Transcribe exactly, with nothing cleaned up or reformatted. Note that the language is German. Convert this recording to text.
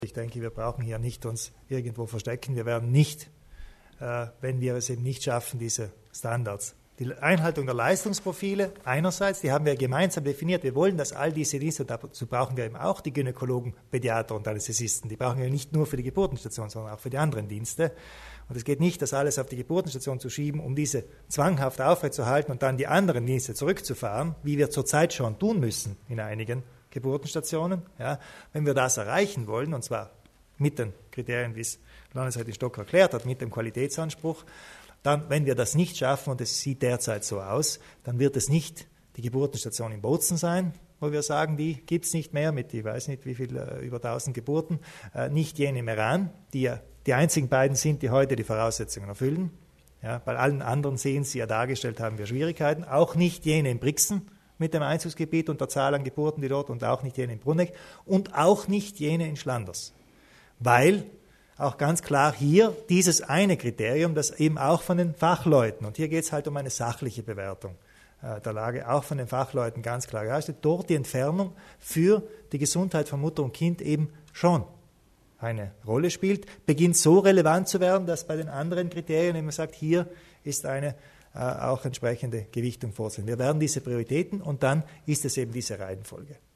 Ich denke, wir brauchen hier nicht uns irgendwo verstecken. Wir werden nicht, äh, wenn wir es eben nicht schaffen, diese Standards. Die Einhaltung der Leistungsprofile einerseits, die haben wir gemeinsam definiert. Wir wollen, dass all diese Dienste, und dazu brauchen wir eben auch die Gynäkologen, Pädiater und Anästhesisten, die brauchen wir nicht nur für die Geburtenstation, sondern auch für die anderen Dienste. Und es geht nicht, das alles auf die Geburtenstation zu schieben, um diese zwanghaft aufrechtzuerhalten und dann die anderen Dienste zurückzufahren, wie wir zurzeit schon tun müssen in einigen Geburtenstationen. Ja, wenn wir das erreichen wollen, und zwar mit den Kriterien, wie es Landesrätin Stocker erklärt hat, mit dem Qualitätsanspruch, dann, wenn wir das nicht schaffen, und es sieht derzeit so aus, dann wird es nicht die Geburtenstation in Bozen sein, wo wir sagen, die gibt es nicht mehr mit, ich weiß nicht wie viel, äh, über tausend Geburten, äh, nicht jene im Iran, die ja die einzigen beiden sind, die heute die Voraussetzungen erfüllen. Ja, bei allen anderen sehen Sie ja dargestellt, haben wir Schwierigkeiten, auch nicht jene in Brixen, mit dem Einzugsgebiet und der Zahl an Geburten, die dort, und auch nicht jene in Bruneck und auch nicht jene in Schlanders. Weil auch ganz klar hier dieses eine Kriterium, das eben auch von den Fachleuten, und hier geht es halt um eine sachliche Bewertung äh, der Lage, auch von den Fachleuten ganz klar geheißen, dort die Entfernung für die Gesundheit von Mutter und Kind eben schon eine Rolle spielt, beginnt so relevant zu werden, dass bei den anderen Kriterien eben sagt, hier ist eine Äh, auch entsprechende Gewichtung vorsehen. Wir werden diese Prioritäten und dann ist es eben diese Reihenfolge.